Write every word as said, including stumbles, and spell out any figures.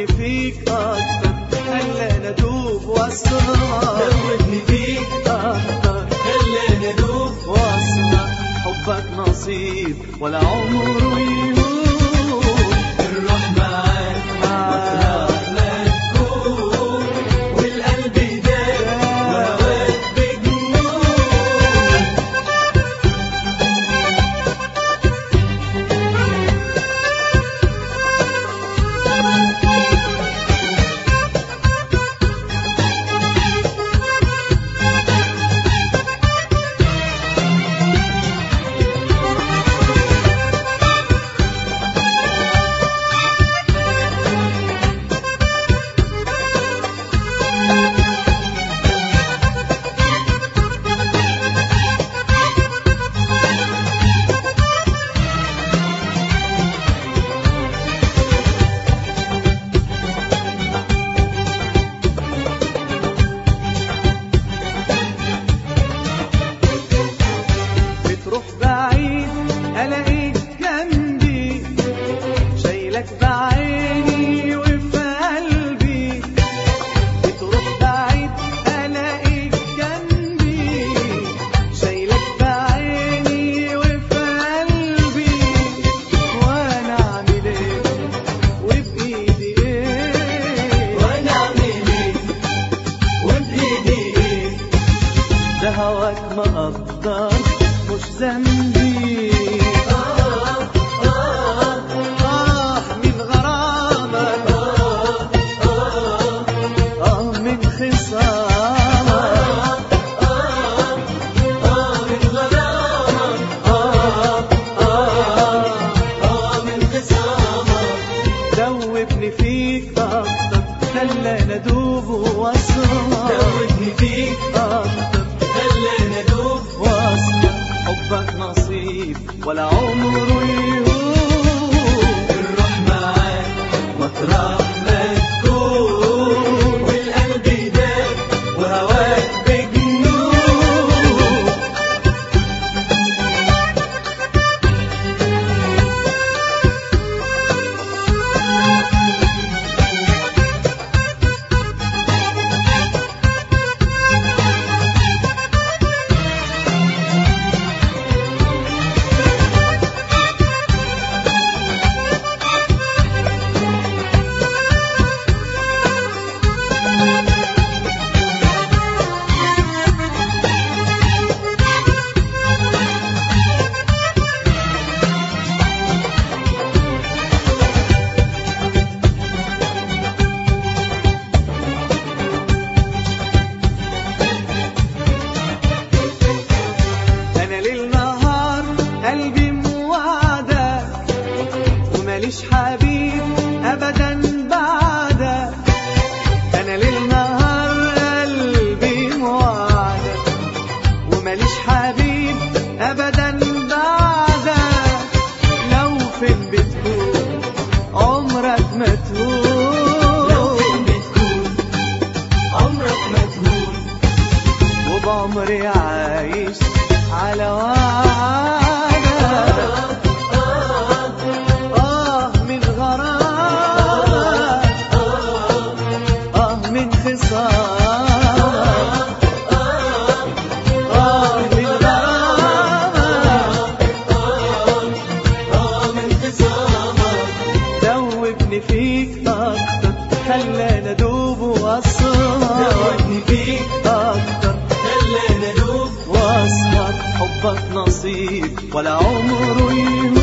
دوبني فيك أكتر خلاني أدوب وأسرع دوبني فيك أكتر خلاني أدوب وأسرع حبك نصيب ولا عمره يهون الروح معاك مطرح ما تكون والقلب يداك وهواك بجنون بتروح بعيد ألاقيك جنبي شايلك بعيني وفي قلبي بتروح بعيد ألاقيك جنبي شايلك بعيني وفي قلبي وأنا أعمل إيه وبإيدي إيه وأنا أعمل إيه وبإيدي إيه ده هواك ما أقدر مش ذنبي آه آه آه من غرامك آه آه من خصامك آه آه من غرامك آه آه آه من خصامك دوبني فيك أكتر خلاني أدوب وأسرع دوبني فيك أكتر خلاني أدوب وأسرع حبك نصيب ولا عمره يهون الروح معاك مطرح ما تكون والقلب يداك وهواك بجنون أنا ليل نهار قلبي موعدك وماليش حبيب أبدا بعدك أنا ليل نهار قلبي موعدك وماليش حبيب أبدا بعدك لو فين بتكون عمرك ما تهون لو فين بتكون عمرك ما تهون وبعمري عايش على وعدك آه من غرامك آه من خصامك آه من غرامك آه من خصامك دوبني فيك أكتر خلاني أدوب وأسرع دوبني فيك أكتر خلاني أدوب وأسرع حبك نصيب ولا عمره يهون